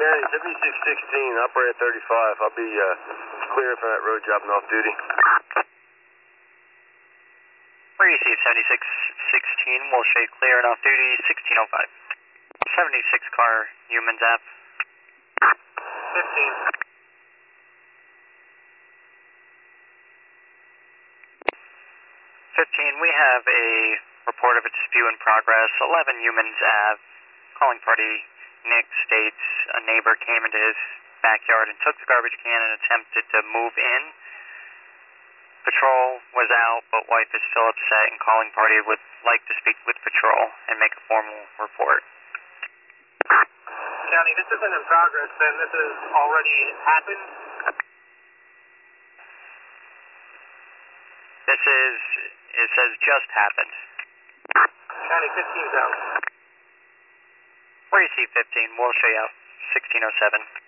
County 7616, operator 35. I'll be clearing for that road job and off duty. We receive 7616, we'll shade clear and off duty 1605. 76 car, humans app. 15. 15, we have a report of a dispute in progress. 11 humans Ave. Calling party Nick states a neighbor came into his backyard and took the garbage can and attempted to move in. Patrol was out, but wife is still upset and calling party would like to speak with patrol and make a formal report. County, this isn't in progress, then this has already happened? This is, it says just happened. County 15's out. Where you see 15, we'll show you out 1607.